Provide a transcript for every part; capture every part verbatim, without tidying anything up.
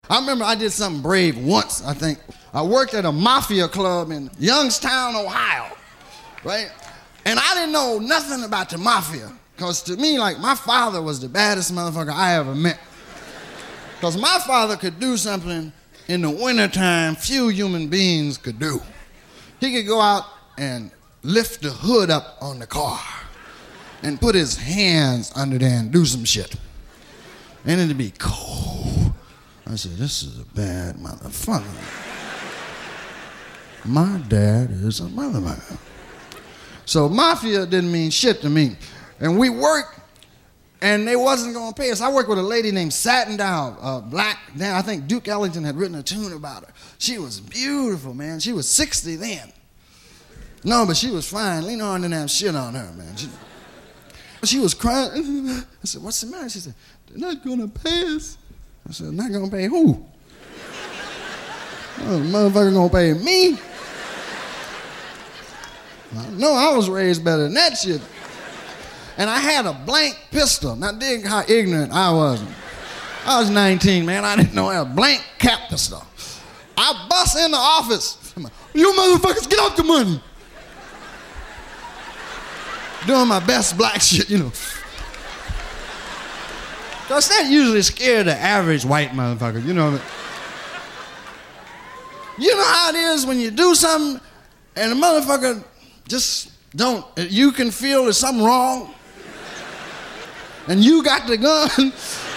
I remember I did something brave once, I think. I worked at a mafia club in Youngstown, Ohio, right? And I didn't know nothing about the mafia, because to me, like, my father was the baddest motherfucker I ever met. Because my father could do something in the wintertime few human beings could do. He could go out and lift the hood up on the car and put his hands under there and do some shit. And it'd be cold. I said, this is a bad motherfucker. My dad is a motherfucker. So mafia didn't mean shit to me. And we worked, and they wasn't gonna pay us. I worked with a lady named Satin Down, uh, black. Then I think Duke Ellington had written a tune about her. She was beautiful, man. She was sixty then. No, but she was fine. Lean on and have shit on her, man. She, she was crying. I said, what's the matter? She said, they're not gonna pay us. I said, not gonna pay who? Oh, the motherfucker gonna pay me? I know I was raised better than that shit. And I had a blank pistol. Now dig how ignorant I was. I was nineteen, man. I didn't know I had a blank cap pistol. I bust in the office. I'm like, you motherfuckers, get out the money. Doing my best black shit, you know. Because that usually scared the average white motherfucker, you know. You know how it is when you do something and the motherfucker just don't, you can feel there's something wrong and you got the gun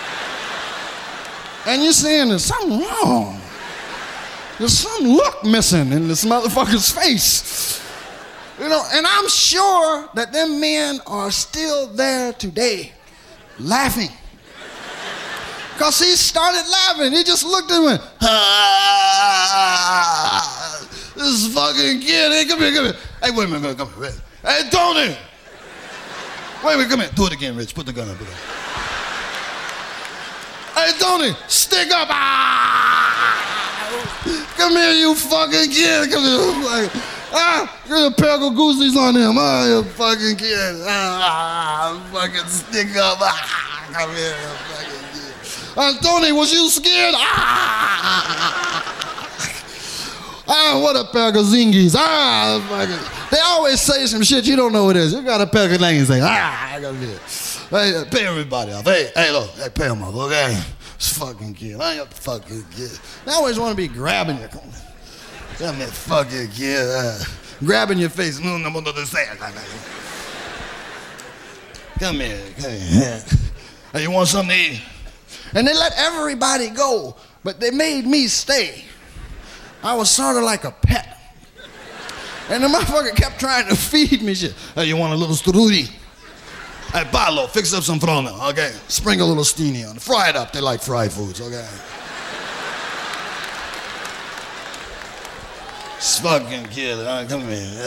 and you're saying there's something wrong. There's some look missing in this motherfucker's face. You know, and I'm sure that them men are still there today laughing. Because he started laughing. He just looked at me and went, ah, this fucking kid. Hey, come here, come here. Hey, wait a minute, come here. Hey, Tony. Wait a minute, come here. Do it again, Rich. Put the gun up. Put it up. Hey, Tony, stick up. Ah. Come here, you fucking kid. Come here. Like, ah, get a pair of goosies on him. Ah, you fucking kid. Ah, fucking stick up. Ah, come here, you fucking kid. Uh, Tony, was you scared? Ah! Ah, what a pair of zingies. Ah, fucking. They always say some shit you don't know what it is. You got a pair of things say, ah, I got it. Hey, pay everybody off. Hey, hey, look, hey, pay them off, okay? This fucking kid. I ain't a fucking kid. They always want to be grabbing you. Come here, fucking kid. Uh, grabbing your face. No, no, no, no, say it. Come here, come here. Hey, you want something to eat? And they let everybody go, but they made me stay. I was sort of like a pet. And the motherfucker kept trying to feed me shit. Hey, you want a little strudel? Hey, Paolo, fix up some frono, okay? Sprinkle a little steamy on it. Fry it up. They like fried foods, okay? This fucking kid, uh, come here.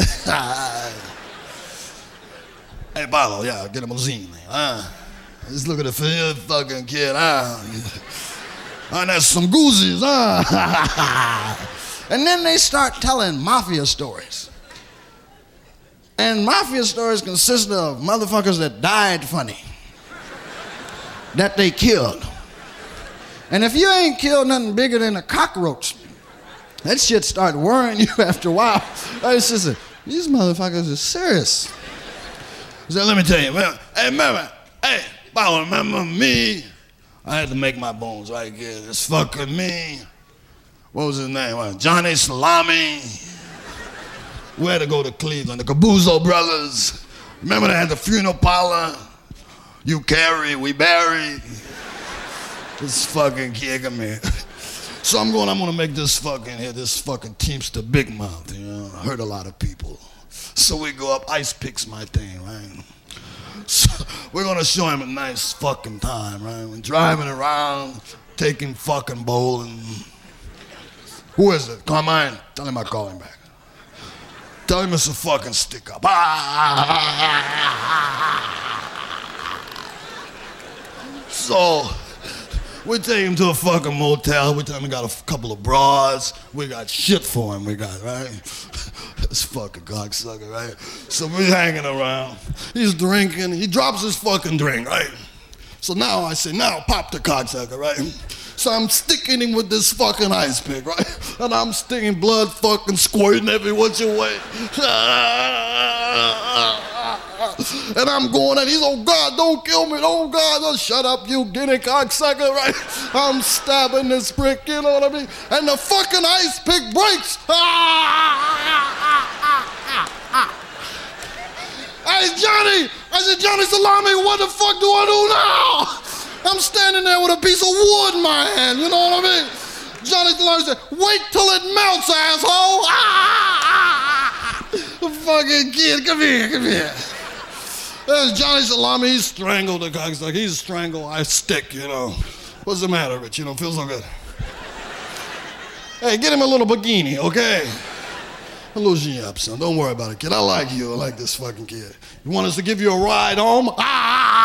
Hey, Paolo, yeah, get him a zine, huh? Just look at the fucking kid, ah. And that's some goosies, ah. And then they start telling mafia stories. And mafia stories consist of motherfuckers that died funny, that they killed. And if you ain't killed nothing bigger than a cockroach, that shit start worrying you after a while. It's just a, these motherfuckers are serious. So let me tell you, man, hey, man, hey. I remember me. I had to make my bones right here. This fucking me. What was his name? What, Johnny Salami. We had to go to Cleveland. The Cabuzzo brothers. Remember they had the funeral parlor? You carry, we bury. This fucking kid, come here. So I'm going, I'm gonna make this fucking here, this fucking Teamster Big Mouth, you know. Hurt a lot of people. So we go up, Ice Pick's my thing, right? So we're gonna show him a nice fucking time, right? We're driving around, taking fucking bowling. Who is it? Carmine, tell him I call him back. Tell him it's a fucking stick up. So we take him to a fucking motel. We tell him we got a couple of bras. We got shit for him, we got, right? This fucking cocksucker, right? So we're hanging around. He's drinking. He drops his fucking drink, right? So now I say, now pop the cocksucker, right? So I'm sticking him with this fucking ice pick, right? And I'm sticking blood fucking squirting every which way. And I'm going and he's, oh God, don't kill me, oh God, oh, shut up, you guinea cocksucker, right? I'm stabbing this prick, you know what I mean? And the fucking ice pick breaks. Hey, Johnny, I said, Johnny Salami, what the fuck do I do now? I'm standing there with a piece of wood in my hand, you know what I mean? Johnny Salami said, wait till it melts, asshole. Fucking kid, come here, come here. There's Johnny Salami, he's strangled the cocksucker. He's strangled, I stick, you know. What's the matter, Rich? You don't feel so good? Hey, get him a little bikini, okay? A little up, son. Don't worry about it, kid. I like you. I like this fucking kid. You want us to give you a ride home? Ah!